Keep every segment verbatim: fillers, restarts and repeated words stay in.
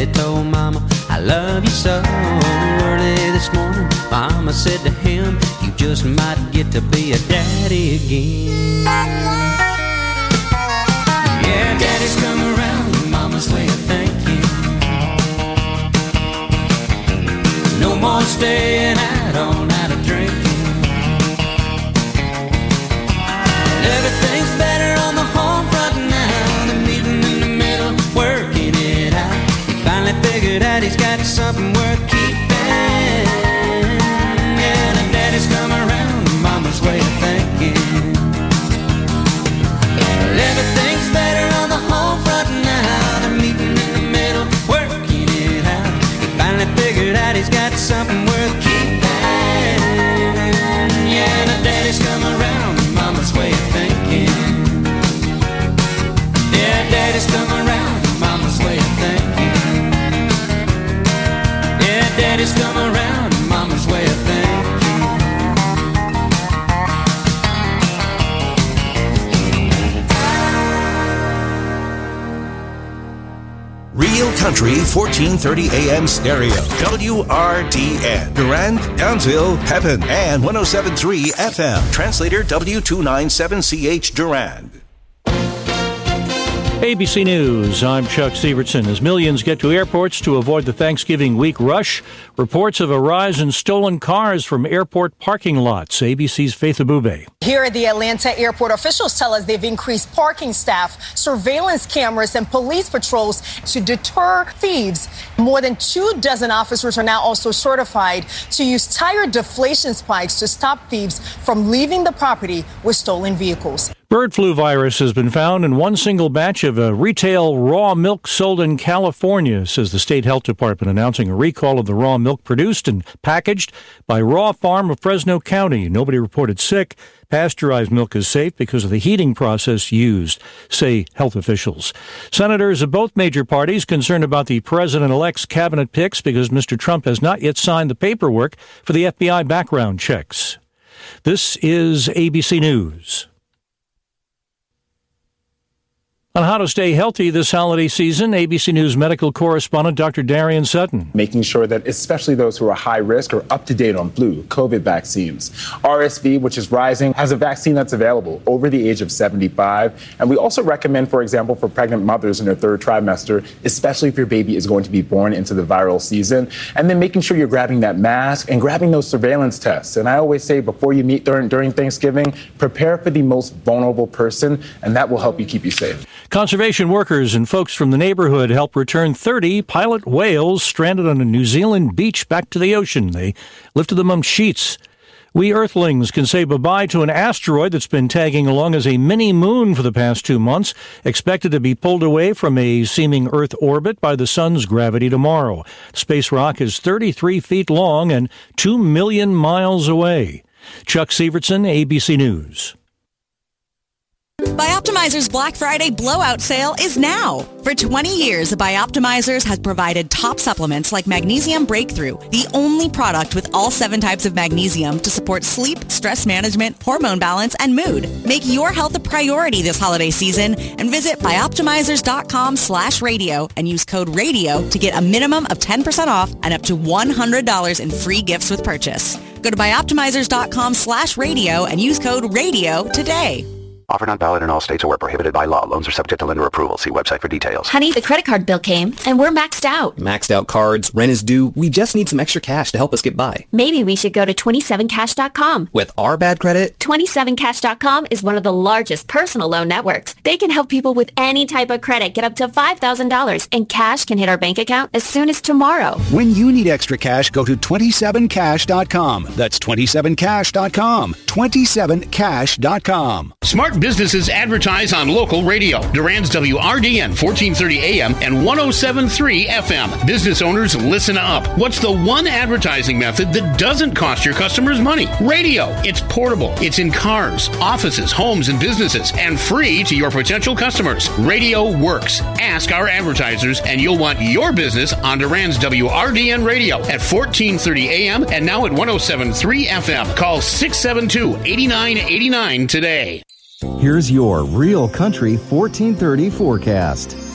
Daddy told Mama, I love you so. Early this morning, Mama said to him, you just might get to be a daddy again. Yeah, Daddy's come around, Mama's way of thinking. No more staying out all night of drinking. Everything's better on the home front now. The meeting in the middle, working it out. He finally figured out he's got something worth keeping. Yeah, the Daddy's come around, Mama's way of thinking. Everything's better on the home front now. The meeting in the middle, working it out. He finally figured out he's got something worth keeping. Yeah, the Daddy's come around, Mama's way of thinking. Yeah, Daddy's come around, Mama's way of thinking. Yeah, Daddy's come around, Mama's way of thinking. Real Country fourteen thirty A M stereo. W R D N. Durand, Townsville, Pepin, and one oh seven point three F M. Translator W two ninety-seven C H Durand. A B C News, I'm Chuck Severson. As millions get to airports to avoid the Thanksgiving week rush, reports of a rise in stolen cars from airport parking lots. A B C's Faith Abube. Here at the Atlanta airport, officials tell us they've increased parking staff, surveillance cameras, and police patrols to deter thieves. More than two dozen officers are now also certified to use tire deflation spikes to stop thieves from leaving the property with stolen vehicles. Bird flu virus has been found in one single batch of a retail raw milk sold in California, says the state health department, announcing a recall of the raw milk produced and packaged by Raw Farm of Fresno County. Nobody reported sick. Pasteurized milk is safe because of the heating process used, say health officials. Senators of both major parties concerned about the president-elect's cabinet picks because Mister Trump has not yet signed the paperwork for the F B I background checks. This is A B C News. On how to stay healthy this holiday season, A B C News medical correspondent Doctor Darian Sutton. Making sure that especially those who are high risk are up to date on flu, COVID vaccines. R S V, which is rising, has a vaccine that's available over the age of seventy-five. And we also recommend, for example, for pregnant mothers in their third trimester, especially if your baby is going to be born into the viral season. And then making sure you're grabbing that mask and grabbing those surveillance tests. And I always say before you meet during, during Thanksgiving, prepare for the most vulnerable person, and that will help you keep you safe. Conservation workers and folks from the neighborhood helped return thirty pilot whales stranded on a New Zealand beach back to the ocean. They lifted them on sheets. We Earthlings can say bye-bye to an asteroid that's been tagging along as a mini-moon for the past two months, expected to be pulled away from a seeming Earth orbit by the sun's gravity tomorrow. Space rock is thirty-three feet long and two million miles away. Chuck Severson, A B C News. Bioptimizer's Black Friday blowout sale is now. For twenty years, Bioptimizers has provided top supplements like Magnesium Breakthrough, the only product with all seven types of magnesium to support sleep, stress management, hormone balance, and mood. Make your health a priority this holiday season and visit bioptimizers.com slash radio and use code radio to get a minimum of ten percent off and up to one hundred dollars in free gifts with purchase. Go to bioptimizers.com slash radio and use code radio today. Offer not valid in all states or where prohibited by law. Loans are subject to lender approval. See website for details. Honey, the credit card bill came, and we're maxed out. Maxed out cards, rent is due. We just need some extra cash to help us get by. Maybe we should go to twenty-seven cash dot com. With our bad credit? twenty-seven cash dot com is one of the largest personal loan networks. They can help people with any type of credit get up to five thousand dollars, and cash can hit our bank account as soon as tomorrow. When you need extra cash, go to twenty-seven cash dot com. That's twenty-seven cash dot com. twenty-seven cash dot com. Smart businesses advertise on local radio. Durand's W R D N fourteen thirty A M and one oh seven point three F M. Business owners, listen up. What's the one advertising method that doesn't cost your customers money? Radio. It's portable. It's in cars, offices, homes, and businesses, and free to your potential customers. Radio works. Ask our advertisers, and you'll want your business on Durand's W R D N radio at fourteen thirty A M and now at one oh seven point three F M. Call six seven two, eight nine eight nine today. Here's your Real Country fourteen thirty forecast.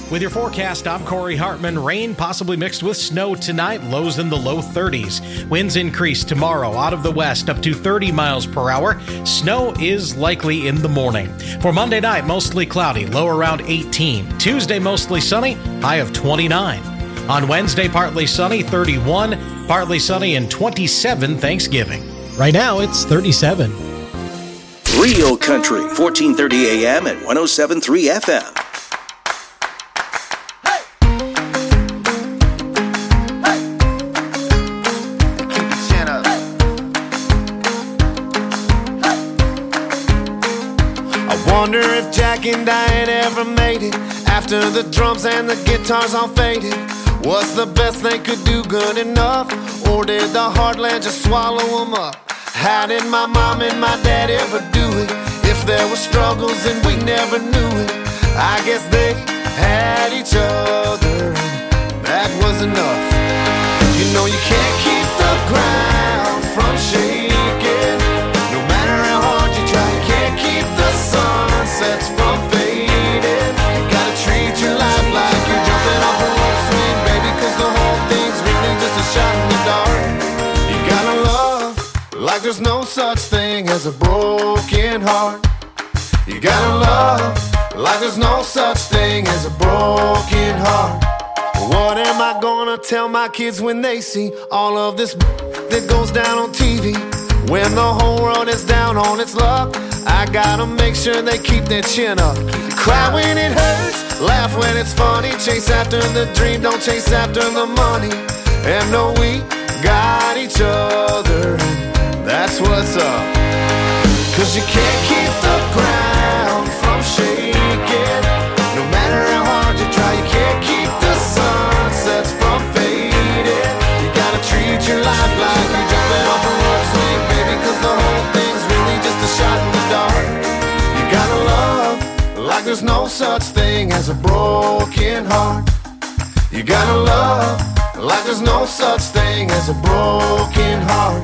With your forecast, I'm Corey Hartman. Rain possibly mixed with snow tonight, lows in the low thirties. Winds increase tomorrow out of the west up to thirty miles per hour. Snow is likely in the morning. For Monday night, mostly cloudy, low around eighteen. Tuesday, mostly sunny, high of twenty-nine. On Wednesday, partly sunny, thirty-one. Partly sunny and twenty-seven Thanksgiving. Right now, it's thirty-seven. Real Country, fourteen thirty A M and one oh seven point three F M. Wonder if Jack and Diane ever made it after the drums and the guitars all faded. What's the best they could do good enough? Or did the heartland just swallow them up? How did my mom and my dad ever do it? If there were struggles and we never knew it, I guess they had each other, and that was enough. You know you can't keep the ground from shaking. No matter how hard you try, you can't keep the sunsets from fading. You gotta treat your life like you're jumping off a rope swing, baby, cause the whole thing's really just a shot in the dark. You gotta love like there's no such thing as a broken heart. You gotta love like there's no such thing as a broken heart. What am I gonna tell my kids when they see all of this that goes down on T V? When the whole world is down on its luck, I gotta make sure they keep their chin up. Cry when it hurts, laugh when it's funny. Chase after the dream, don't chase after the money. And know we got each other, and that's what's up. Cause you can't keep the ground from shaking. No matter how hard you try, you can't keep the sunsets from fading. You gotta treat your life like you're jumping off a rope swing, baby, cause the whole thing's really just a shot in the dark. You gotta love like there's no such thing as a broken heart. You gotta love like there's no such thing as a broken heart.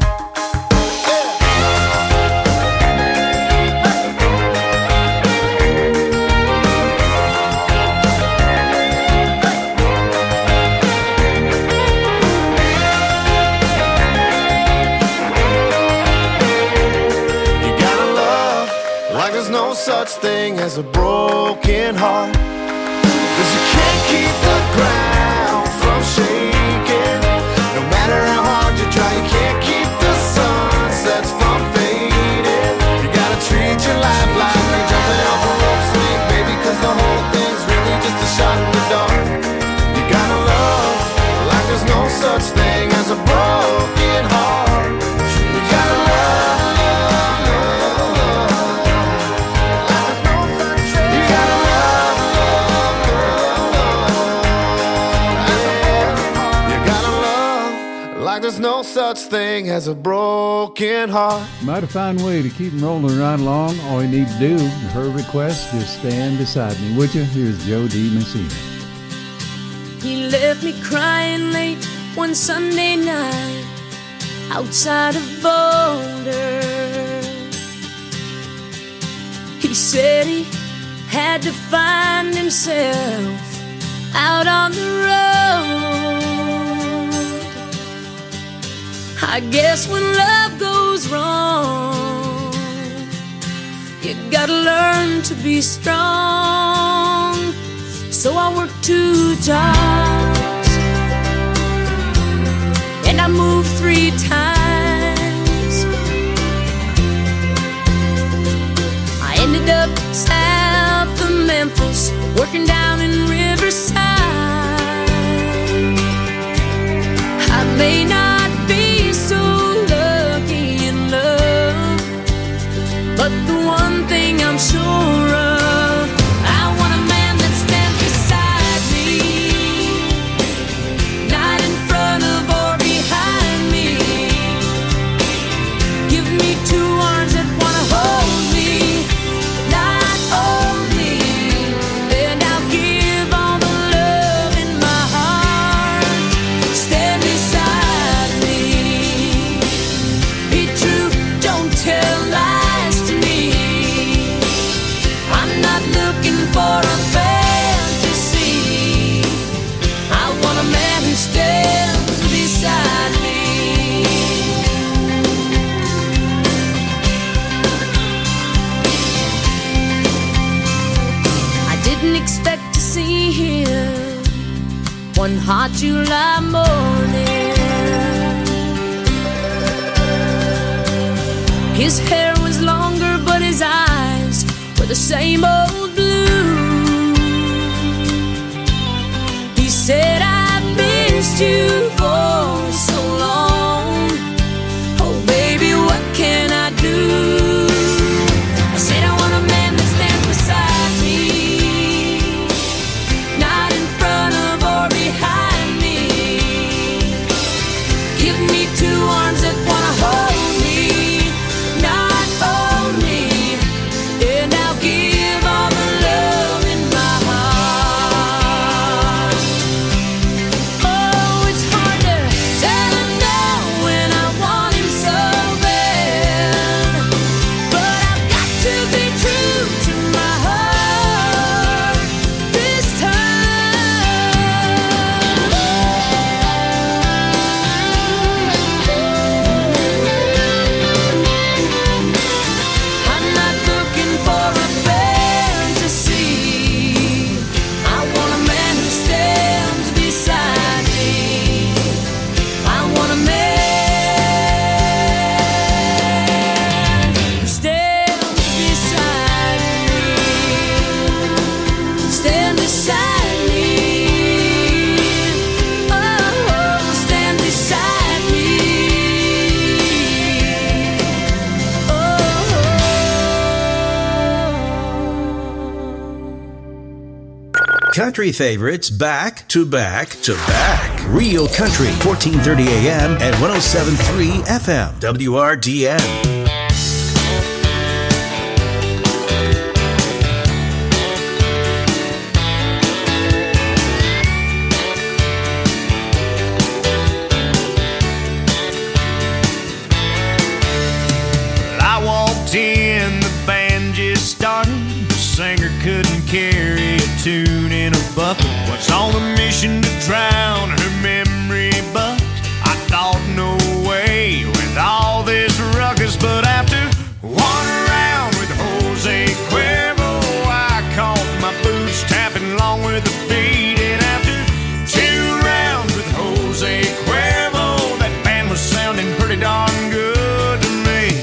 Such thing as a broken heart. Cause you can't keep the ground from shaking. No matter how hard you try, you can't keep the sunsets from fading. You gotta treat your life like you're jumping off a rope swing, baby, cause the whole thing's really just a shot in the dark. You gotta love like there's no such thing as a broken heart. You gotta love. There's no such thing as a broken heart. Mighty fine way to keep them rolling right along. All you need to do, her request, just stand beside me, would you? Here's Joe D. Messina. He left me crying late one Sunday night outside of Boulder. He said he had to find himself out on the road. I guess when love goes wrong, you gotta learn to be strong. So I worked two jobs and I moved three times. I ended up south of Memphis, working down in Riverside. I may not be so lucky in love, but the one thing I'm sure of, I want a man that stands beside me, not in front of or behind me. here one hot July morning. His hair was longer, but his eyes were the same old blue. He said, I've missed you for so long. Oh, baby, what can I do? I said, I want a man that stands beside me, not in front of or behind me. Give me two arms that wanna hold me, not own me, and I'll give all the love in my heart. Oh, it's hard to tell him no when I want him so bad, but I've got to be true to my heart this I'm not looking for a fantasy. I want a man who stands beside me. I want a man who stands beside me. Stand beside me. Oh, stand beside me. Country favorites back to back to back. Real Country, fourteen thirty A M and one oh seven point three F M. W R D N. I walked in, the band just started. The singer couldn't carry a tune in a bucket. What's on the mission to drown her memory? But I thought, no way, with all this ruckus. But after one round with Jose Cuervo, I caught my boots tapping along with the beat. And after two rounds with Jose Cuervo, that band was sounding pretty darn good to me.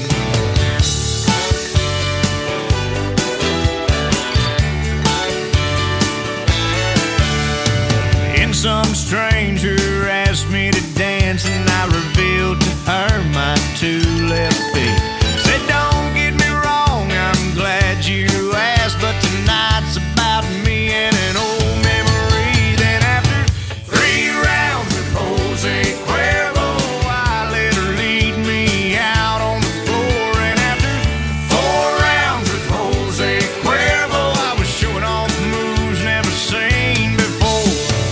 And some stranger asked me to dance, and I revealed to her my two left feet. Said, don't get me wrong, I'm glad you asked, but tonight's about me and an old memory. Then after three rounds with Jose Cuervo, I let her lead me out on the floor. And after four rounds with Jose Cuervo, I was showing off moves never seen before.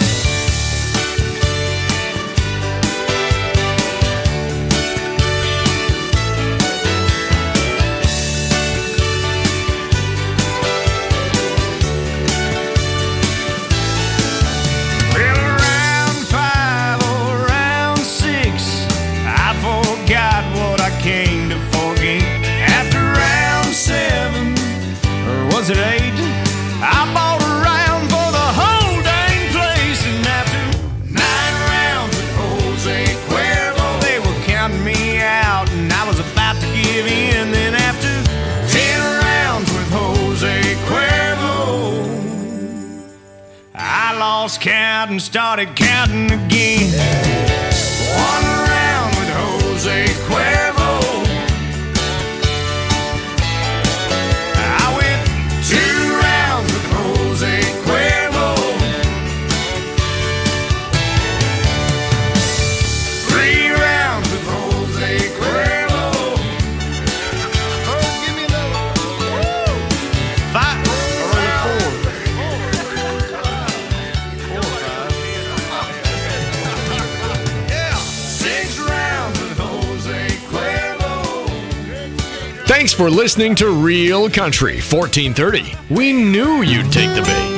Well, round five or round six, I forgot what I came to forget. After round seven, or was it eight, I bought a round for the whole dang place. And after nine rounds with Jose Cuervo, they were counting me out, and I was about to give in. Then after ten rounds with Jose Cuervo, I lost count and started counting again. One round with Jose Cuervo, I went two rounds with Jose Cuervo, three rounds with Jose Cuervo. Oh, give me another. Five or four. Yeah, six rounds with Jose Cuervo. Thanks for listening to Real Country fourteen thirty. We knew you'd take the bait.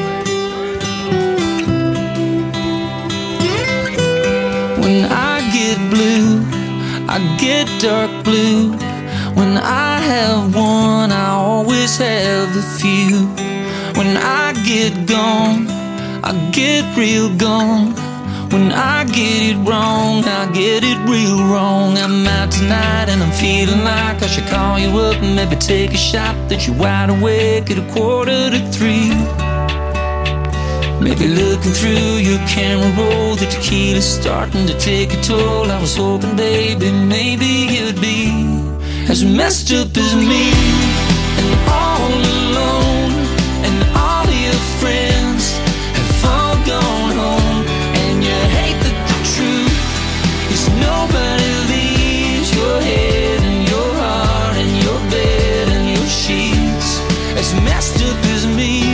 When I get blue, I get dark blue. When I have one, I always have a few. When I get gone, I get real gone. When I get it wrong, I get it real wrong. I'm out tonight and I'm feeling like I should call you up and maybe take a shot that you're wide awake at a quarter to three. Maybe looking through your camera roll, the tequila's starting to take a toll. I was hoping, baby, maybe you'd be as messed up as me, and all alone, and all your friends have all gone home, and you hate that the truth is nobody leaves your head and your heart and your bed and your sheets as messed up as me,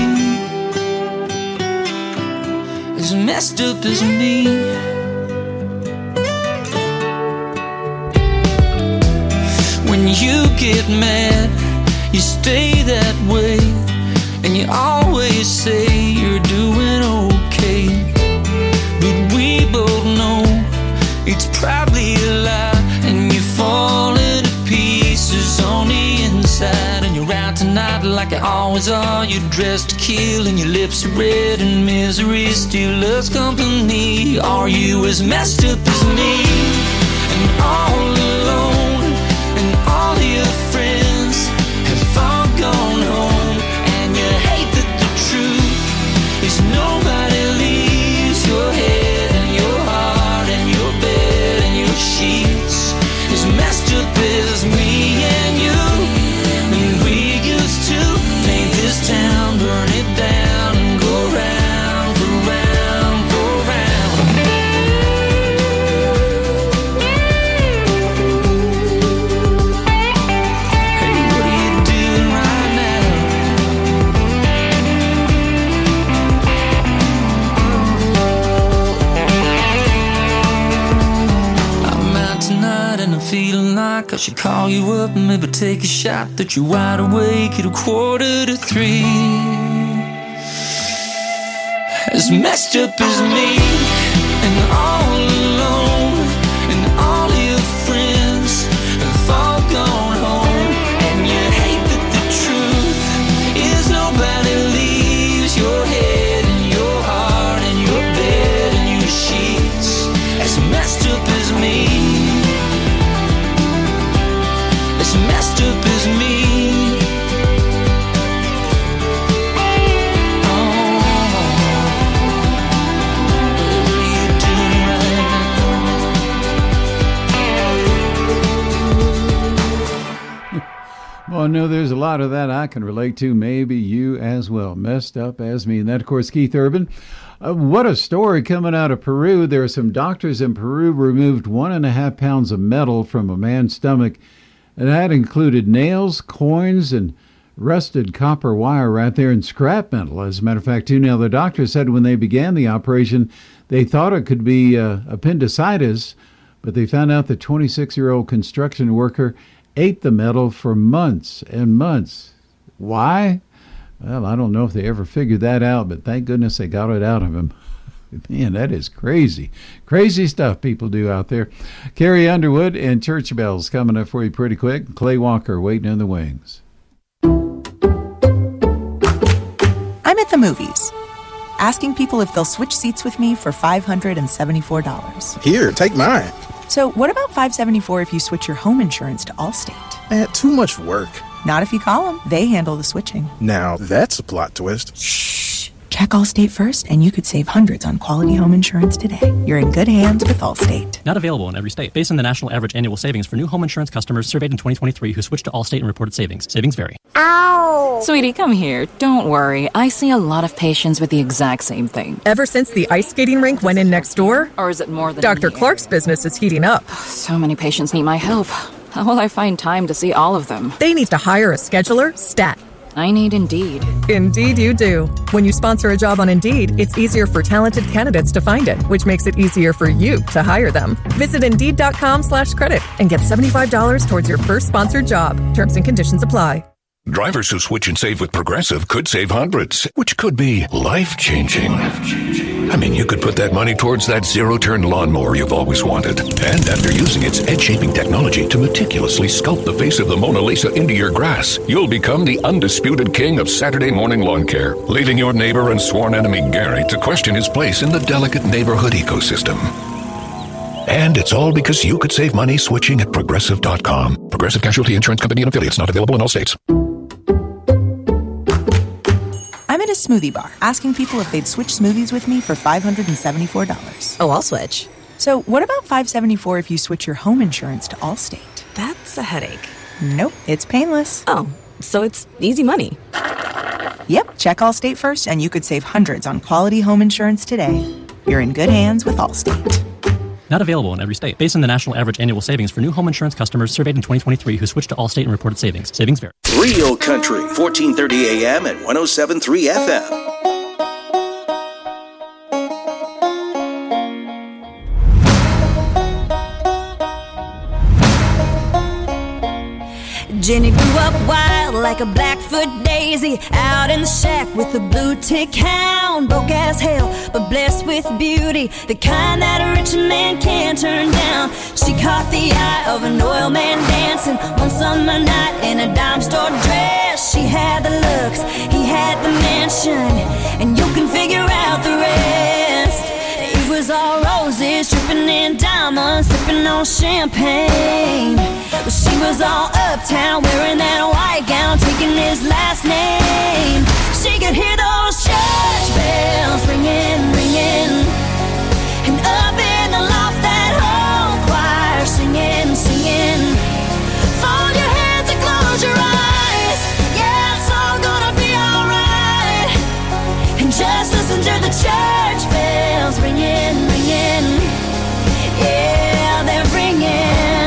as messed up as me. When you get mad, you stay that way, and you always say you're doing okay. But we both know it's probably a lie, and you're falling to pieces on the inside. And you're out tonight like you always are. You're dressed to kill, and your lips are red, and misery still loves company. Are you as messed up as me, and all alone? All your friends have all gone home, and you hate that the truth is nobody leaves your head and your heart and your bed and your sheets as messed up as me and you. And we used to paint this town, burn it down, and go round for round for round. Feeling like I should call you up and maybe take a shot that you're wide awake at a quarter to three. As messed up as me, and all alone, and all your friends have all gone home, and you hate that the truth is nobody leaves your head and your heart and your bed and your sheets. As messed up as me, as messed up as me. Oh, what are you doing right now? Well, I know there's a lot of that I can relate to, maybe you as well. Messed up as me. And that, of course, Keith Urban. Uh, what a story coming out of Peru. There are some doctors in Peru removed one and a half pounds of metal from a man's stomach. And that included nails, coins, and rusted copper wire right there, and scrap metal, as a matter of fact, too. Now, the doctor said when they began the operation, they thought it could be uh, appendicitis, but they found out the twenty-six-year-old construction worker ate the metal for months and months. Why? Well, I don't know if they ever figured that out, but thank goodness they got it out of him. Man, that is crazy. Crazy stuff people do out there. Carrie Underwood and Church Bells coming up for you pretty quick. Clay Walker waiting in the wings. I'm at the movies, asking people if they'll switch seats with me for five hundred seventy-four dollars. Here, take mine. So what about five hundred seventy-four dollars if you switch your home insurance to Allstate? Man, too much work. Not if you call them. They handle the switching. Now, that's a plot twist. Shh. Check Allstate first, and you could save hundreds on quality home insurance today. You're in good hands with Allstate. Not available in every state. Based on the national average annual savings for new home insurance customers surveyed in twenty twenty-three who switched to Allstate and reported savings. Savings vary. Ow! Sweetie, come here. Don't worry. I see a lot of patients with the exact same thing. Ever since the ice skating rink went in next door? Or is it more than Doctor Clark's business is heating up. So many patients need my help. How will I find time to see all of them? They need to hire a scheduler, stat. I need Indeed. Indeed you do. When you sponsor a job on Indeed, it's easier for talented candidates to find it, which makes it easier for you to hire them. Visit Indeed.com slash credit and get seventy-five dollars towards your first sponsored job. Terms and conditions apply. Drivers who switch and save with Progressive could save hundreds, which could be life-changing. Life-changing. I mean, you could put that money towards that zero-turn lawnmower you've always wanted. And after using its head-shaping technology to meticulously sculpt the face of the Mona Lisa into your grass, you'll become the undisputed king of Saturday morning lawn care, leaving your neighbor and sworn enemy Gary to question his place in the delicate neighborhood ecosystem. And it's all because you could save money switching at Progressive dot com. Progressive Casualty Insurance Company and affiliates, not available in all states. I'm at a smoothie bar asking people if they'd switch smoothies with me for five hundred seventy-four dollars. Oh, I'll switch. So what about five hundred seventy-four dollars if you switch your home insurance to Allstate? That's a headache. Nope, it's painless. Oh, so it's easy money. Yep, check Allstate first and you could save hundreds on quality home insurance today. You're in good hands with Allstate. Not available in every state. Based on the national average annual savings for new home insurance customers surveyed in twenty twenty-three who switched to Allstate and reported savings. Savings vary. Real Country, fourteen thirty A M and one oh seven point three F M. Jenny grew up wild like a Blackfoot daisy, out in the shack with a blue tick hound. Broke as hell, but blessed with beauty, the kind that a rich man can't turn down. She caught the eye of an oil man dancing one summer night in a dime store dress. She had the looks, he had the mansion, and you can figure out the rest. It was all roses, dripping in diamonds, sipping on champagne. But she was all uptown, wearing that white gown, taking his last name. She could hear those church bells ringing, ringing, and up in the loft that whole choir singing, singing. Fold your hands and close your eyes, yeah, it's all gonna be alright. And just listen to the church bells ringing, ringing, yeah, they're ringing.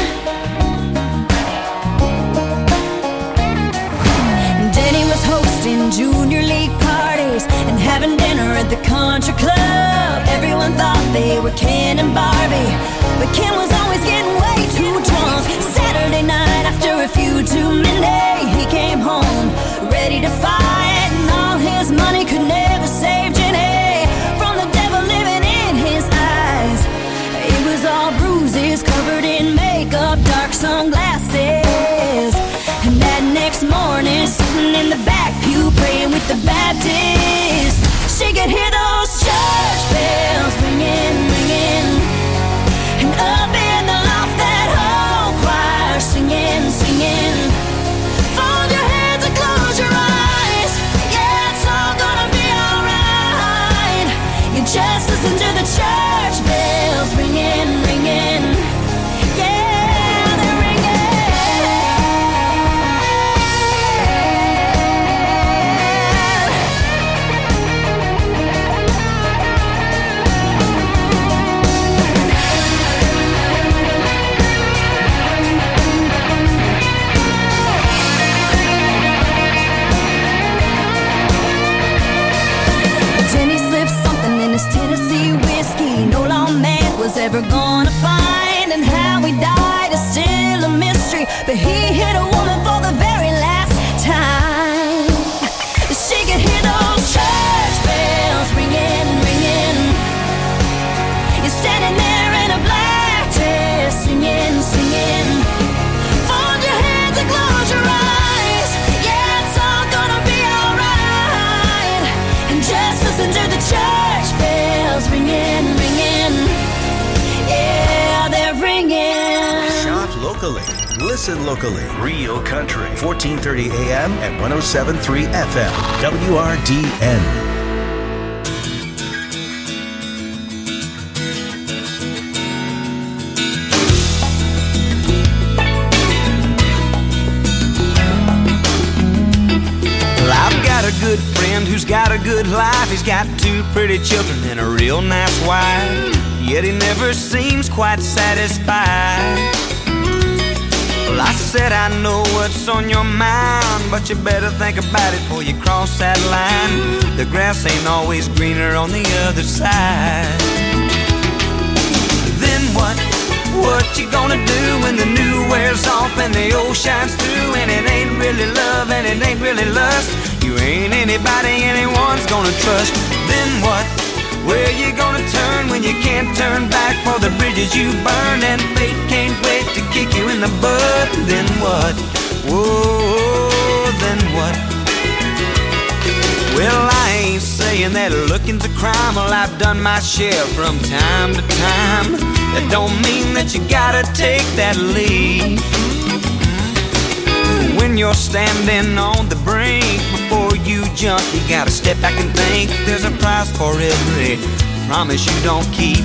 Hosting junior league parties and having dinner at the country club. Everyone thought they were Ken and Barbie, but Ken was always getting way too drunk. Saturday night after a few too many, he came home ready to fight, and all his money could never save Jenny from the devil living in his eyes. It was all bruises, covered in makeup, dark sunglasses. And that next morning, sitting in the back pew, praying with the Baptist, she could hear those church bells ringing, ringing, and up in the loft that whole choir singing, singing. Fold your hands and close your eyes, yeah, it's all gonna be alright. You just listen to the church bells ringing, ringing, yeah. Tennessee whiskey, no lawman was ever gonna find, and how he died is still a mystery, but he hit a woman for the very last time. She could hear those church bells ringing, ringing. You're standing there in a black dress, singing, singing. Fold your hands and close your eyes, yeah, it's all gonna be alright. And just listen to the church bells ringing, ringing, yeah, they're ringing. Shop locally, listen locally. Real Country, fourteen thirty A M and one oh seven point three F M, W R D N. A good friend who's got a good life. He's got two pretty children and a real nice wife, yet he never seems quite satisfied. Well, I said I know what's on your mind, but you better think about it before you cross that line. The grass ain't always greener on the other side. Then what? What you gonna do when the new wears off and the old shines through, and it ain't really love and it ain't really lust? You ain't anybody anyone's gonna trust. Then what? Where you gonna turn when you can't turn back for the bridges you burned? And fate can't wait to kick you in the butt. Then what? Whoa, then what? Well, I ain't saying that looking's a crime. Well, I've done my share from time to time. That don't mean that you gotta take that leap. When you're standing on the brink, before you jump, you gotta step back and think. There's a price for every promise you don't keep.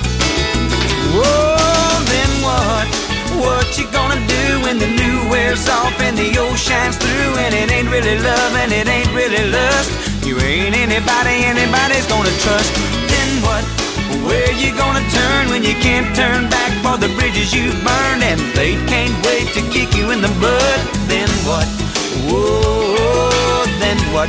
Whoa, then what? What you gonna do when the new wears off and the old shines through? And it ain't really love and it ain't really lust. You ain't anybody anybody's gonna trust. Then what? Where you gonna turn when you can't turn back for the bridges you've burned? And fate can't wait to kick you in the butt. Then what? Whoa, then what?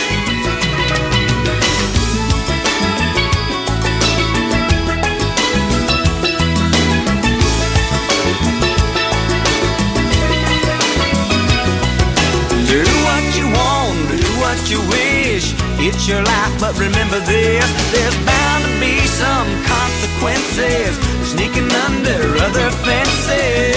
Do what you want, do what you wish. It's your life, but remember this. There's bound to be some consequences sneaking under other fences.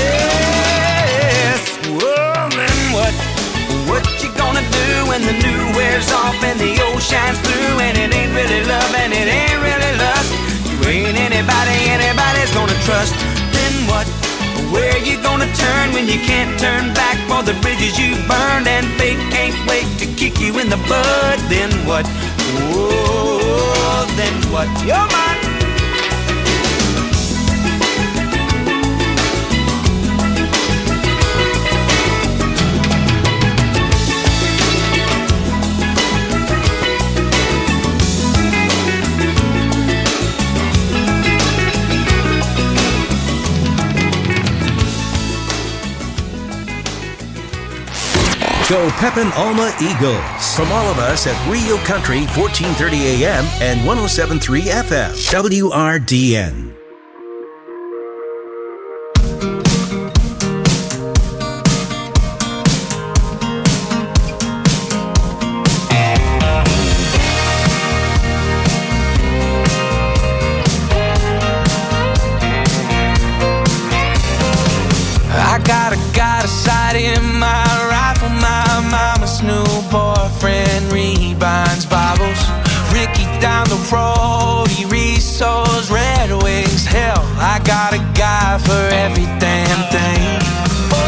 Whoa, then what? What you gonna do when the new wears off and the old shines through? And it ain't really love and it ain't really lust. You ain't anybody anybody's gonna trust. Then what? Where you gonna turn when you can't turn back for the bridges you burned? And fate can't wait to kick you in the butt. Then what? Whoa, then what? You're mine. Go Pepin Alma Eagles. From all of us at Real Country, fourteen thirty A M and one oh seven point three F M. W R D N. I got a got a sight in my rifle. My mama's new boyfriend rebinds Bibles. Ricky down the road, he resells Red Wings. Hell, I got a guy for every damn thing. Oh,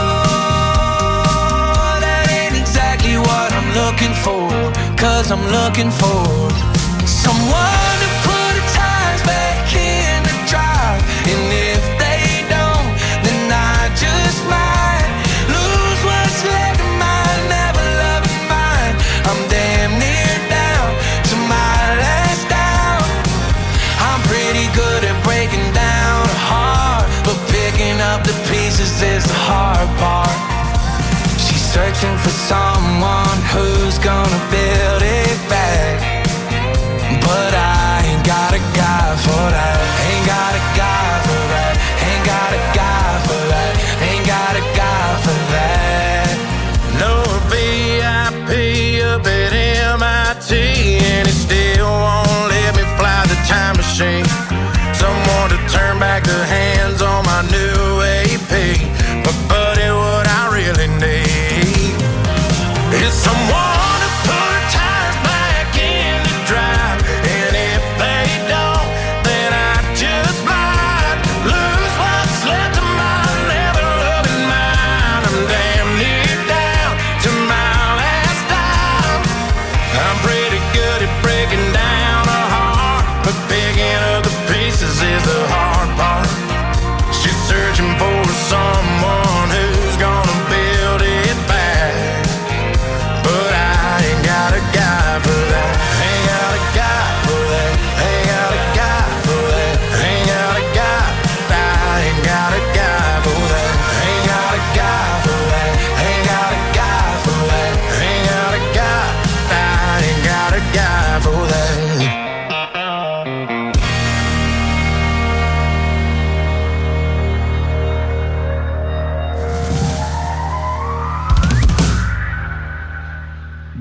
that ain't exactly what I'm looking for. Cause I'm looking for someone to put the tires back in the drive. And if they don't, then I just might lose what's left of mine. Never loving mine. I'm damn near down to my last doubt. I'm pretty good at breaking down a heart, but picking up the pieces is the hard part. She's searching for someone who's gonna build it back. But I ain't got a guy for that. Ain't got a guy for that. Ain't got a guy for that. Ain't got a guy for that. No V I P up at M I T, and it still won't let me fly the time machine. Someone to turn back the hands on my new A P. But buddy, what I really need is someone to put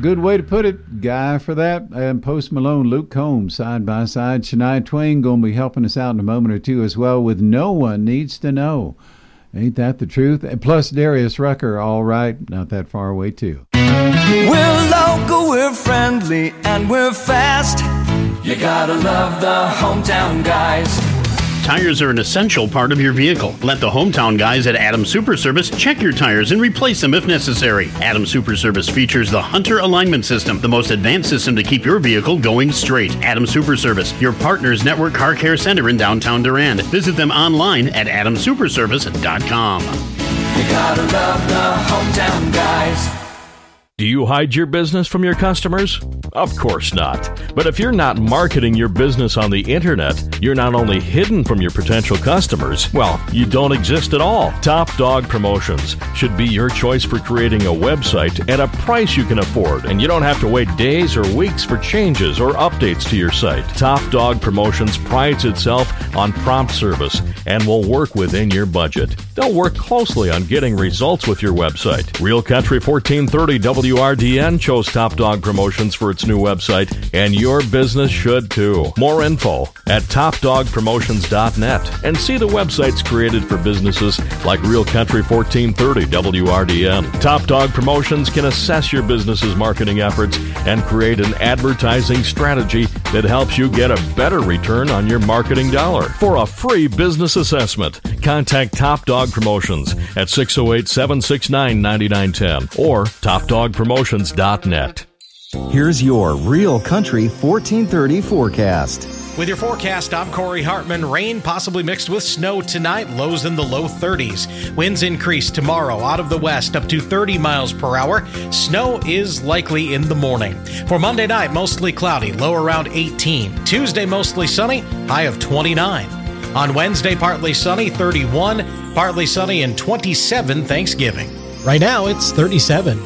good way to put it, Guy, for that. And Post Malone, Luke Combs, side by side. Shania Twain going to be helping us out in a moment or two as well with No One Needs to Know. Ain't that the truth? And plus Darius Rucker, all right, not that far away too. We're local, we're friendly, and we're fast. You gotta love the hometown guys. Tires are an essential part of your vehicle. Let the hometown guys at Adams Super Service check your tires and replace them if necessary. Adams Super Service features the Hunter Alignment System, the most advanced system to keep your vehicle going straight. Adams Super Service, your partner's network car care center in downtown Durand. Visit them online at adams super service dot com. You gotta love the hometown guys. Do you hide your business from your customers? Of course not. But if you're not marketing your business on the internet, you're not only hidden from your potential customers, well, you don't exist at all. Top Dog Promotions should be your choice for creating a website at a price you can afford, and you don't have to wait days or weeks for changes or updates to your site. Top Dog Promotions prides itself on prompt service and will work within your budget. They'll work closely on getting results with your website. Real Country fourteen thirty W R D N chose Top Dog Promotions for its new website, and your business should too. More info at top dog promotions dot net, and see the websites created for businesses like Real Country fourteen thirty W R D N. Top Dog Promotions can assess your business's marketing efforts and create an advertising strategy that helps you get a better return on your marketing dollar. For a free business assessment, contact Top Dog Promotions at six oh eight, seven six nine, nine nine one zero or top dog promotions dot net. Here's your Real Country fourteen thirty forecast. With your forecast, I'm Corey Hartman. Rain possibly mixed with snow tonight, lows in the low thirties. Winds increase tomorrow out of the west up to thirty miles per hour. Snow is likely in the morning. For Monday night, mostly cloudy, low around eighteen. Tuesday, mostly sunny, high of twenty-nine. On Wednesday, partly sunny, thirty-one. Partly sunny and twenty-seven Thanksgiving. Right now, it's thirty-seven.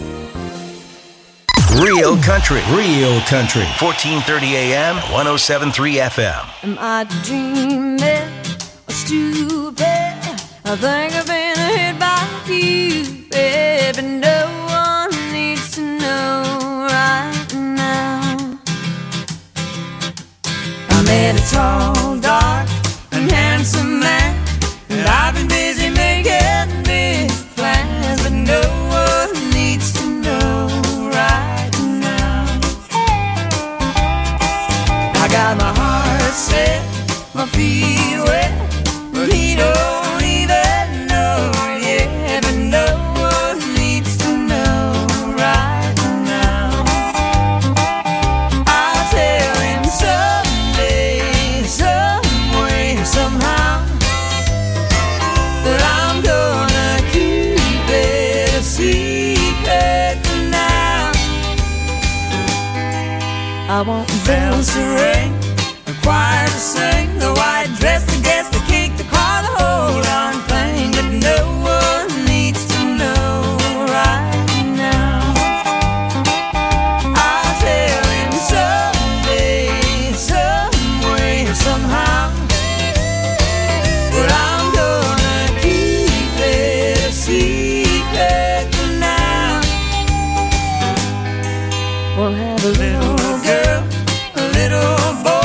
Real Country, Real Country, fourteen thirty A M, one oh seven point three F M. Am I dreaming or stupid? I think I've been hit by you, baby. No one needs to know right now. I met a tall, dark, and handsome man, and I've been busy making big plans, but no one needs to know right now. I got my heart set, my feet wet, but he don't even know yet. But no one needs to know right now. I'll tell him someday, some way, somehow, that I'm gonna keep it a secret now. I want bells to ring, a choir to sing, the white dress, the guest, the cake, the car, the whole darn thing. But no one needs to know right now. I'll tell him someday, some way, somehow, but I'm gonna keep it a secret now. We'll have a little girl, a little boy,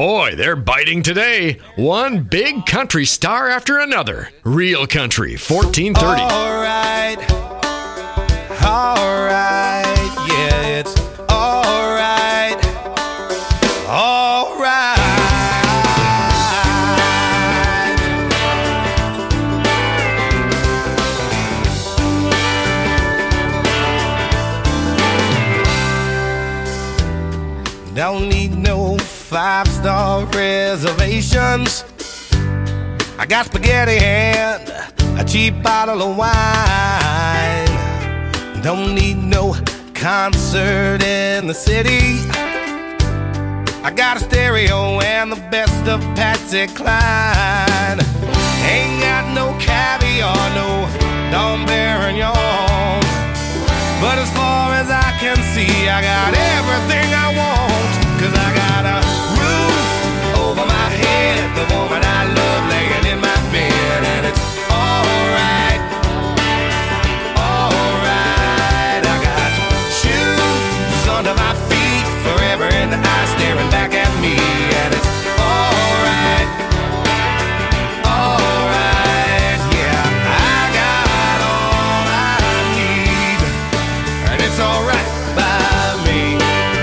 boy, they're biting today. One big country star after another. Real Country, fourteen thirty. All right. All right. Yeah, it's all right. All right. Don't need no five-star reservations. I got spaghetti and a cheap bottle of wine. Don't need no concert in the city. I got a stereo and the best of Patsy Cline. Ain't got no caviar, no Dom Perignon. But as far as I can see, I got everything I want. Cause I got a roof over my head, the woman I love laying in my bed. And it's alright, alright. I got shoes under my feet, forever in the eye staring back at me. And it's alright, alright. Yeah, I got all I need, and it's alright by me.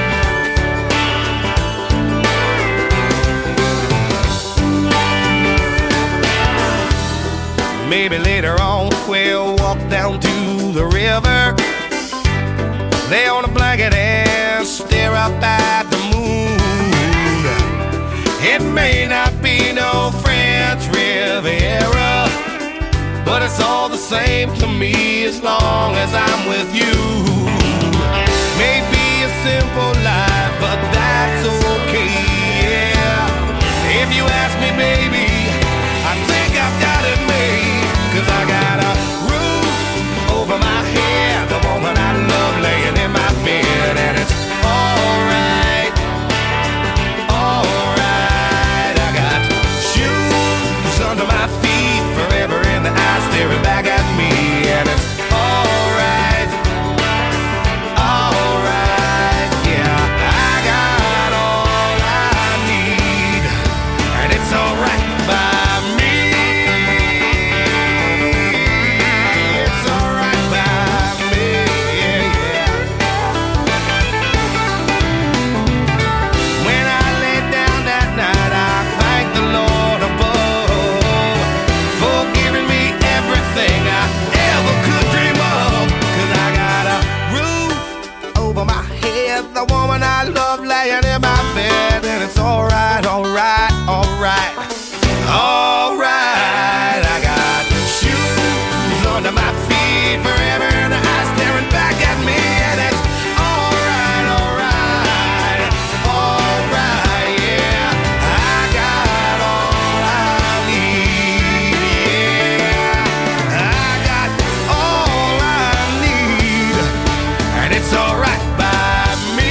Maybe later on we'll walk down to the river, lay on a blanket and stare up at the moon. It may not be no French Riviera, but it's all the same to me as long as I'm with you. Maybe a simple life, but that's okay, yeah. If you ask me, baby, I think I've got it made. Cause I got a roof over my head, the woman I love laying in my bed. And it's alright, alright. I got shoes under my feet, forever in the eye staring back at me. And it's alright, alright. Yeah, I got all I need, and it's alright by me. The woman I love laying in my bed. And it's alright, alright, alright, alright. I got shoes under my feet, forever in the eye staring back at me. And it's alright, alright, alright, yeah. I got all I need, yeah. I got all I need, and it's alright by me.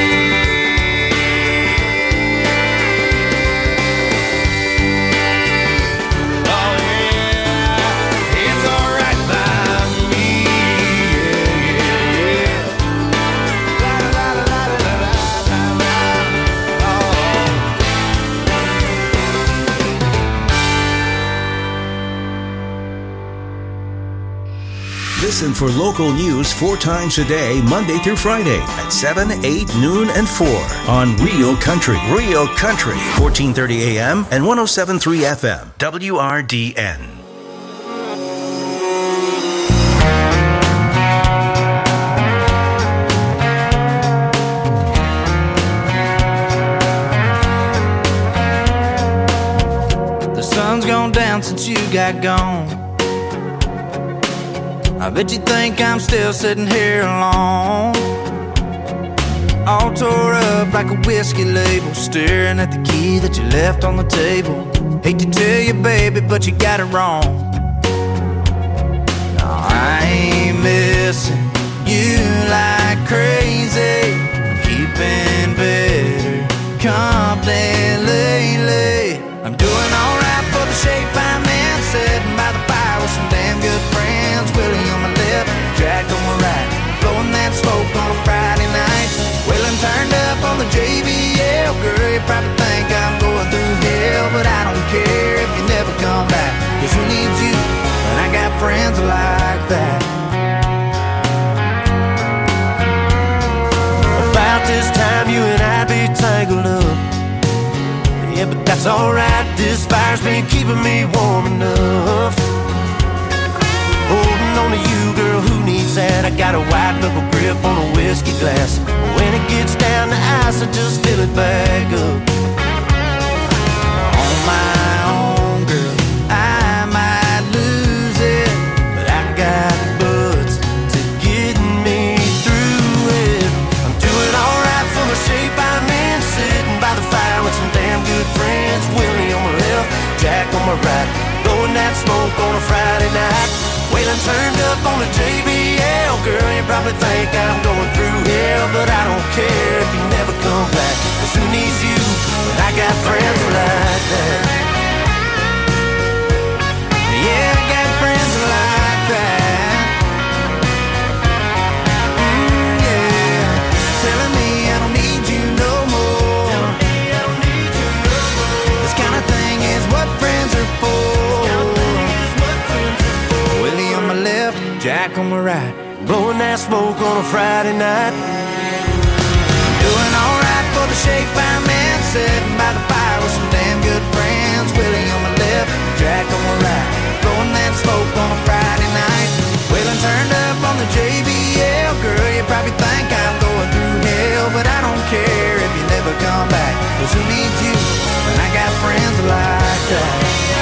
Listen for local news four times a day, Monday through Friday at seven, eight, noon, and four on Real Country. Real Country, fourteen thirty A M and one oh seven point three F M, W R D N. The sun's gone down since you got gone. I bet you think I'm still sitting here alone, all tore up like a whiskey label, staring at the key that you left on the table. Hate to tell you, baby, but you got it wrong. No, I ain't missing you like crazy. I'm keeping better company lately. I'm doing alright for the shape I'm in, sitting by the fire with some damn good friends. Willie on my left, Jack on my right, blowing that smoke on a Friday night. Wailing turned up on the J B L, girl, you probably think I'm tangled up. Yeah, but that's alright, this fire's been keeping me warm enough. Holding on to you, girl, who needs that? I got a white knuckle grip on a whiskey glass. When it gets down to ice, I just fill it back up. On my own, girl, I might lose it, but I got buds to get me through it. I'm doing alright for the shape I'm in, sitting by the fire with some damn good friends. Willie on my left, Jack on my right, blowing that smoke on a Friday night. Waylon turned up on the J B L. Girl, you probably think I'm going through hell, but I don't care if you never come back. Cause who needs you when I got friends like that? Yeah, I got friends like that. Mm, yeah, telling me I don't need you no more. Telling me I don't need you no more. This kind of thing is what friends are for. Left, Jack on my right, blowing that smoke on a Friday night. Doing alright for the shape I'm in, sitting by the fire with some damn good friends. Willie on my left, Jack on my right, blowing that smoke on a Friday night. Waylon turned up on the J B L. Girl, you probably think I'm going through hell, but I don't care if you never come back. Cause who needs you when I got friends like that?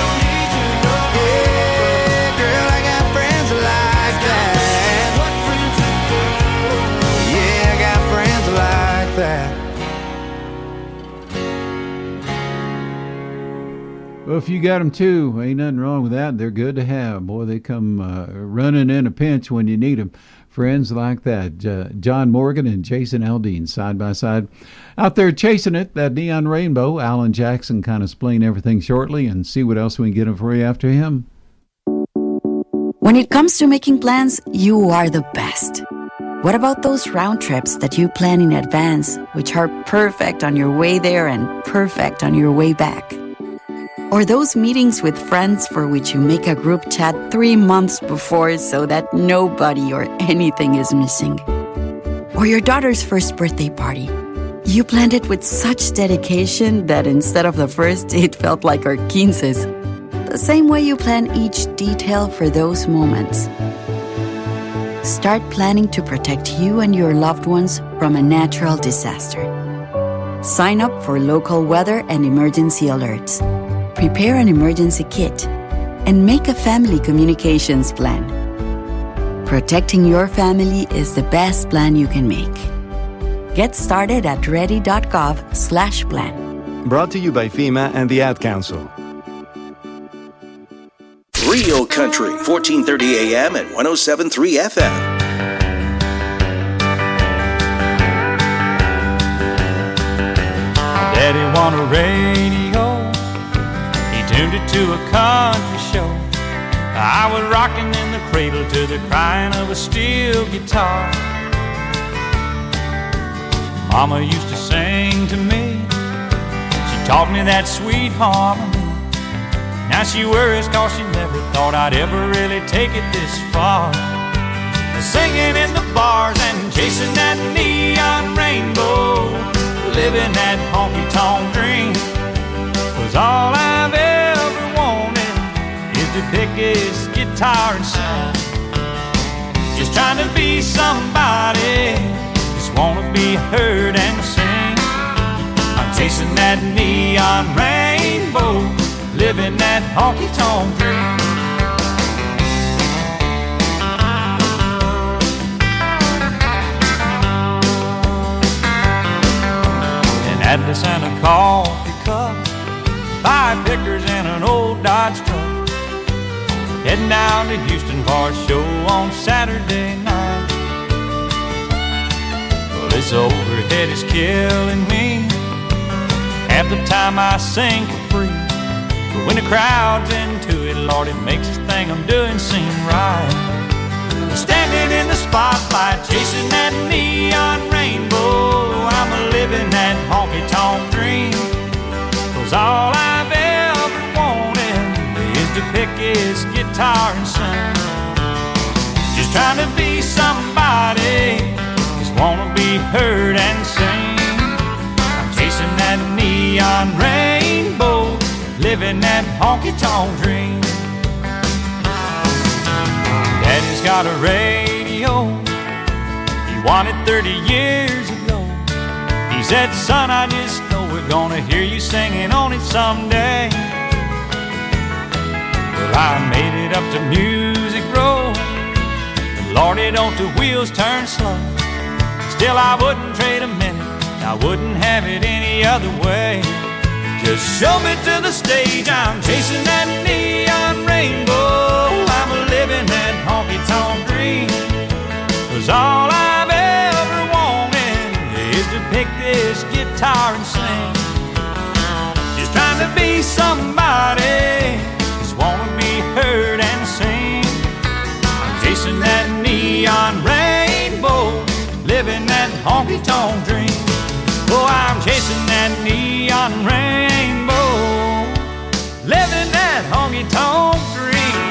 Well, if you got them too, ain't nothing wrong with that. They're good to have. Boy, they come uh, running in a pinch when you need them. Friends like that. Uh, John Morgan and Jason Aldean side by side. Out there chasing it, that neon rainbow. Alan Jackson kind of explain everything shortly and see what else we can get them for you after him. When it comes to making plans, you are the best. What about those round trips that you plan in advance, which are perfect on your way there and perfect on your way back? Or those meetings with friends for which you make a group chat three months before so that nobody or anything is missing? Or your daughter's first birthday party. You planned it with such dedication that instead of the first, it felt like our quinces. The same way you plan each detail for those moments. Start planning to protect you and your loved ones from a natural disaster. Sign up for local weather and emergency alerts. Prepare an emergency kit and make a family communications plan. Protecting your family is the best plan you can make. Get started at ready.gov slash plan. Brought to you by FEMA and the Ad Council. Real Country, fourteen thirty A M and one oh seven point three F M. Daddy won a radio. He tuned it to a country show. I was rocking in the cradle to the crying of a steel guitar. Mama used to sing to me. She taught me that sweet harmony. Now she worries cause she never thought I'd ever really take it this far. Singing in the bars and chasing that neon rainbow, living that honky-tonk dream was all I've ever wanted, is to pick his guitar and sing. Just trying to be somebody, just wanna be heard and sing. I'm chasing that neon rainbow, living that honky-tonk dream. An Atlas and a coffee cup, five pickers and an old Dodge truck, heading down to Houston for a show on Saturday night. Well, this overhead is killing me. Half the time I sing for free, but when the crowd's into it, Lord, it makes this thing I'm doing seem right. Standing in the spotlight, chasing that neon rainbow, I'm a living that honky-tonk dream. Cause all I've ever wanted is to pick his guitar and sing. Just trying to be somebody, just wanna be heard and sing. I'm that neon rainbow, living that honky-tonk dream. Daddy's got a radio, he won it thirty years ago. He said, son, I just know we're gonna hear you singing on it someday. Well, I made it up to Music Row, but Lordy, don't the wheels turn slow. Still, I wouldn't trade a minute, I wouldn't have it any other way. Just show me to the stage, I'm chasing that neon rainbow. I'm living that honky-tonk dream. 'Cause all I've ever wanted is to pick this guitar and sing. Just trying to be somebody, just wanna be heard and sing. I'm chasing that neon rainbow, living that honky-tonk dream. Oh, I'm chasing that neon rainbow, living that honky-tonk dream.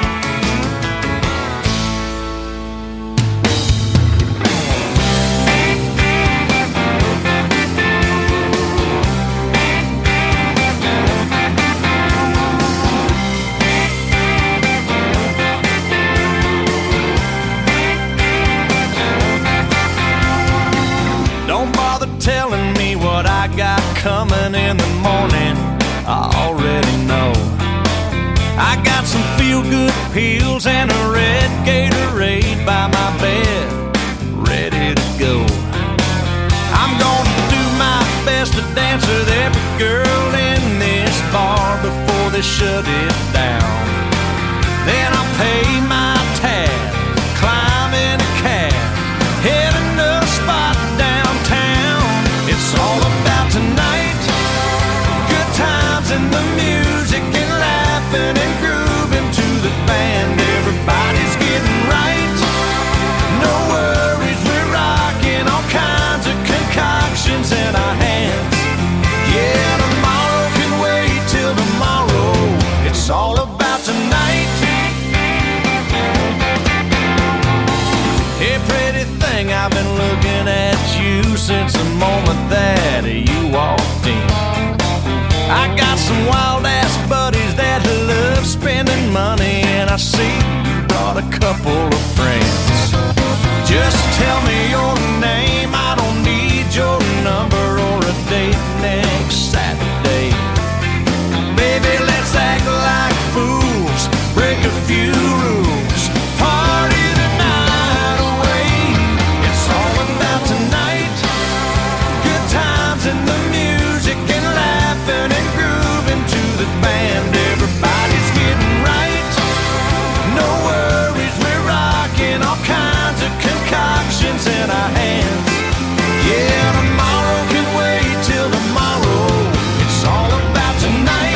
Don't bother telling me what I got coming in the morning, I already know. I got some feel-good pills and a red Gatorade by my bed, ready to go. I'm gonna do my best to dance with every girl in this bar before they shut it down. Then I'll pay my tab, climb in a cab, heading to a spot downtown. It's all about tonight, good times and the music and laughing and grooving to the band. Everybody's getting right, no worries, we're rocking all kinds of concoctions in our hands. Yeah, tomorrow can wait till tomorrow, it's all about tonight. Hey, pretty thing, I've been looking at you since the moment that you walked in. I got some wild-ass buddies that love spending money, and I see you brought a couple of friends. Just tell me your name, I don't need your number or a date next Saturday. Baby, let's act like fools, break a few rules, party the night away. It's all about tonight, good times and the music and laughing and grooving to the band. Everybody's getting right, no worries, we're rocking all kinds of concoctions in our hands. Yeah, tomorrow can wait till tomorrow, it's all about tonight.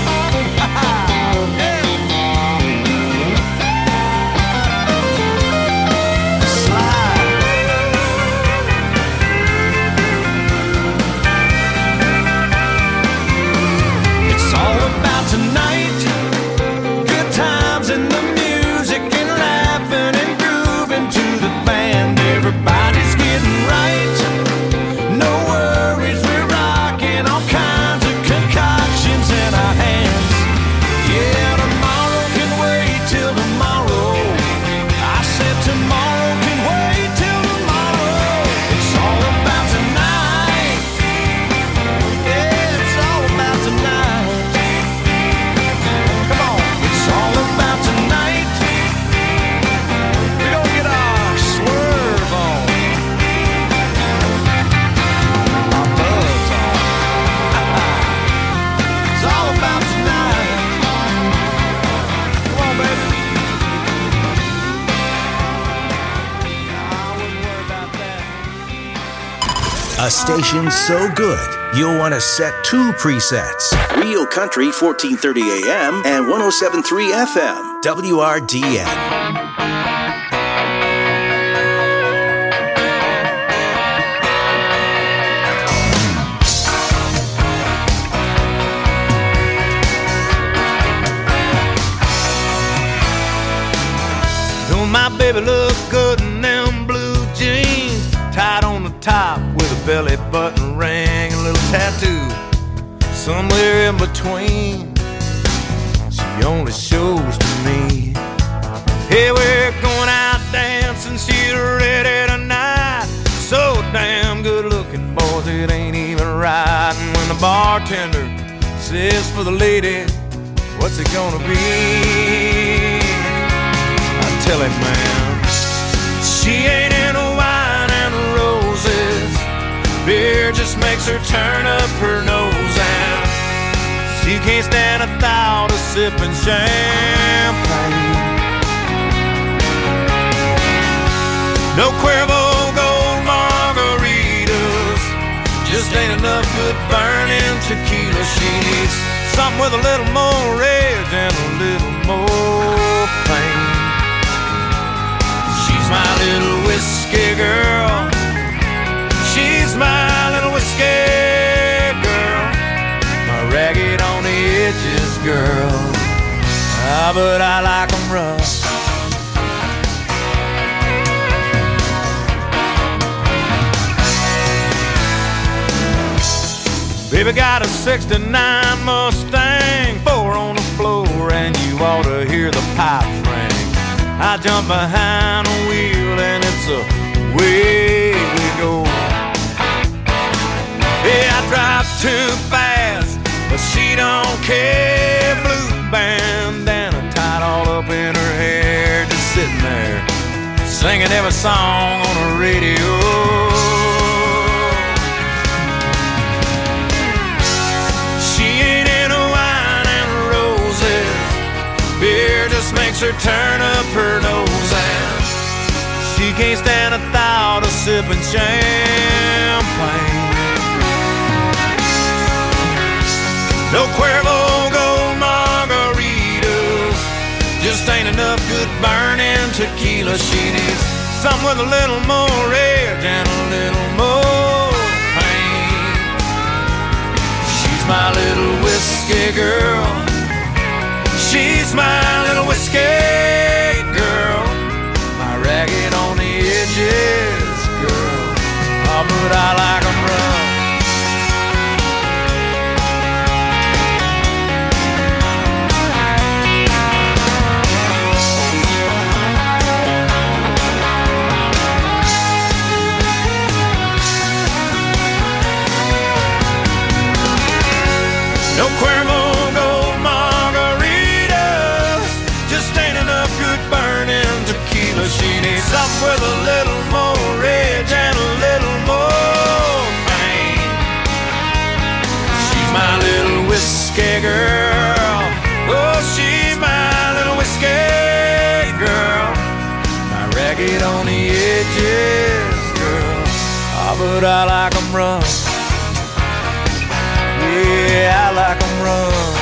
It's all about tonight, good times and the music and laughing and grooving to the band. Everybody's getting right, no worries, we're rocking all kinds of concoctions in our hands. Yeah, tomorrow can wait till tomorrow, I said tomorrow can wait till tomorrow. It's all about tonight, yeah, it's all about tonight. Come on, it's all about tonight. We're gonna get our swerve on, our buzz on. It's all about tonight. Come on, baby. I wouldn't worry about that. A station so good, you'll want to set two presets. Real Country fourteen thirty A M and one oh seven point three F M, W R D N. Don't my baby look good in them blue jeans, tied on the top with a belly button ring, a little tattoo somewhere in between, she only shows to me. Hey, we're going out dancing, she's ready tonight. So damn good looking, boys, it ain't even right. And when the bartender says for the lady, what's it gonna be? I tell him, man, she ain't into wine and roses. Beer just makes her turn up her nose, and she can't stand the thought of sipping champagne. No Cuervo Gold margaritas, just ain't enough good burning tequila. She needs something with a little more rage and a little more pain. She's my little whiskey girl. She's my little whiskey girl. My ragged on the edges girl. Ah, but I like 'em rough. Baby got a sixty-nine Mustang, four on the floor, and you ought to hear the pipes ring. I jump behind the wheel and it's away we go. Yeah, I drive too fast, but she don't care. Blue bandana tied all up in her hair, just sitting there singing every song on the radio. Beer just makes her turn up her nose, and she can't stand the thought of sipping champagne. No Cuervo Gold margaritas, just ain't enough good burning tequila. She needs something with a little more rage and a little more pain. She's my little whiskey girl. She's my little whiskey girl. My ragged on the edges girl. Oh, but I like 'em rough. No Cuervo Gold margaritas, just ain't enough good burning tequila. She needs something with a little more rage and a little more pain. She's my little whiskey girl. Oh, she's my little whiskey girl. My ragged on the edges girl. Oh, but I like 'em rough. Yeah, I like 'em rough.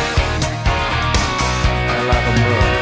I like 'em rough.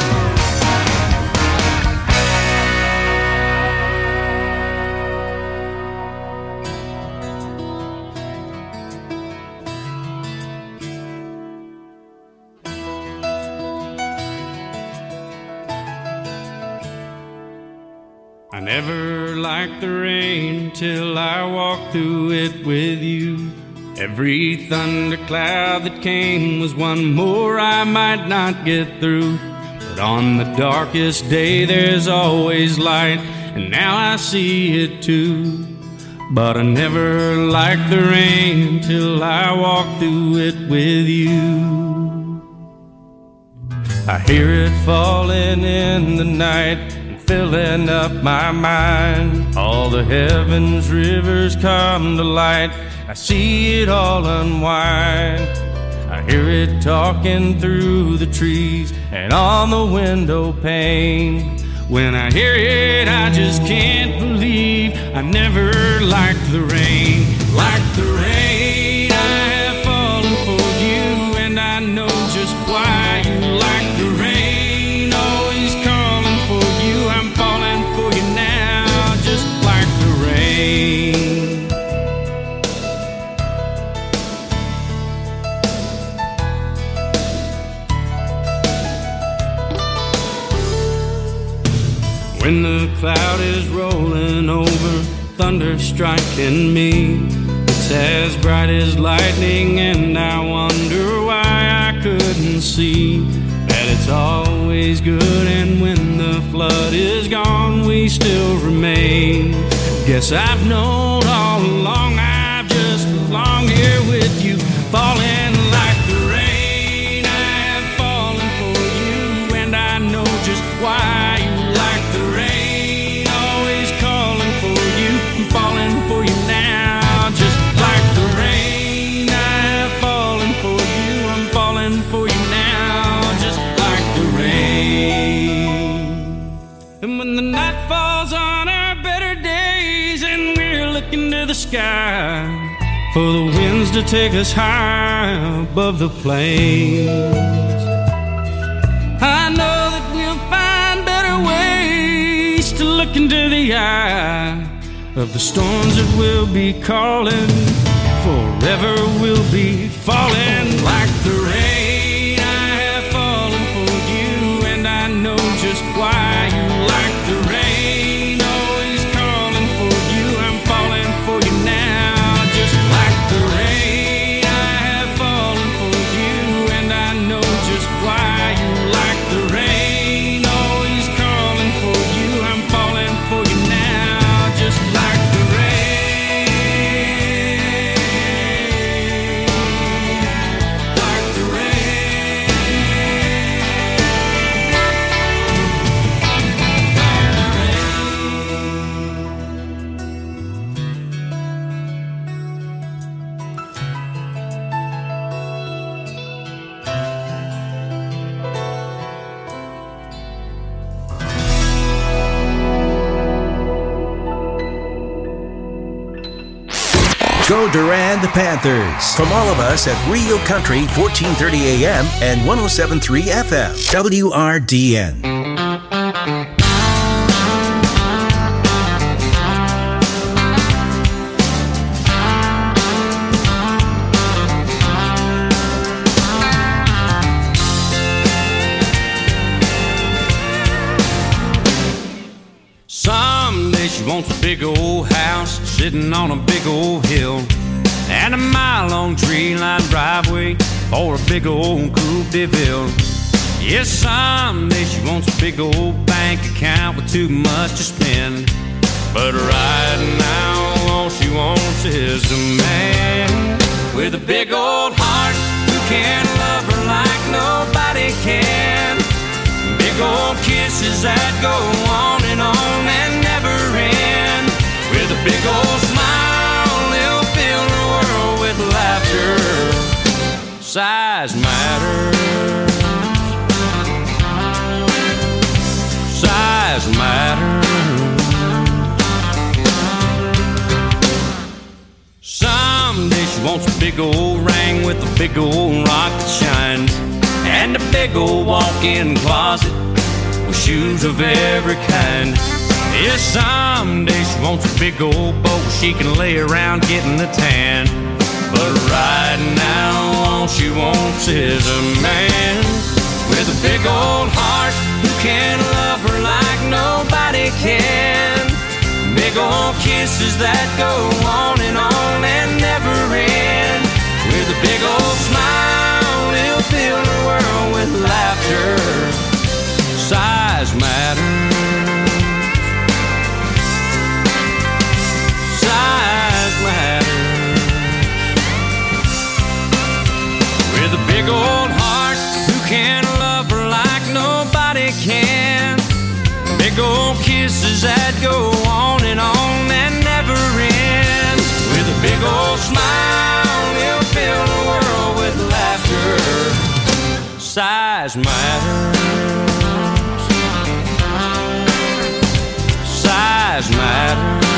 I never liked the rain till I walked through it with you. Every thundercloud that came was one more I might not get through. But on the darkest day there's always light, and now I see it too. But I never liked the rain till I walked through it with you. I hear it falling in the night, filling up my mind. All the heavens rivers come to light. I see it all unwind. I hear it talking through the trees and on the window pane. When I hear it, I just can't believe I never liked the rain. Like the rain, I have fallen for you, and I know just why you like the rain. Always calling for you, I'm falling for you now, just like the rain. When the cloud is rolling over, thunder striking me, it's It's as bright as lightning, and I wonder why I couldn't see that it's always good, and when the flood is gone, we still remain. Guess I've known all along I've just belonged here with you, falling like the rain. I have fallen for you, and I know just why you like the rain. Always calling for you, I'm falling for you now, just like the rain. I have fallen for you, I'm falling for you now, just like the rain. And when the night falls on our better days, and we're looking to the sky for the winds to take us high above the plains, I know that we'll find better ways to look into the eye of the storms that will be calling. Forever we'll be falling like the rain. I have fallen for you, and I know just why you like the rain. Always calling for you, I'm falling for you now, just like the rain. I have fallen for you, and I know just why you like the rain. Always calling for you, I'm falling for you now, just like the rain. Like the rain. Go Durand Panthers. From all of us at Real Country, fourteen thirty A M and one oh seven point three F M. W R D N. Someday she wants a big old house sitting on a big old hill, and a mile-long tree-lined driveway for a big old coupe de ville. Yes, someday she wants a big old bank account with too much to spend, but right now all she wants is a man with a big old heart who can love her like nobody can. Big old kisses that go on and on and never end. With a big old smile, he'll fill the world with laughter. Size matters. Size matters. Someday she wants a big old ring with a big old rock that shines, and a big old walk-in closet with shoes of every kind. Yes, someday she wants a big old boat she can lay around getting the tan. But right now all she wants is a man with a big old heart who can love her like nobody can. Big old kisses that go on and on and never end. With a big old smile, he'll fill the world with laughter. Size matters. Size matters. With a big old heart who can love her like nobody can. Big old kisses that go on and on and never end. With a big old smile, he'll fill the world with laughter. Size matters. Size matters.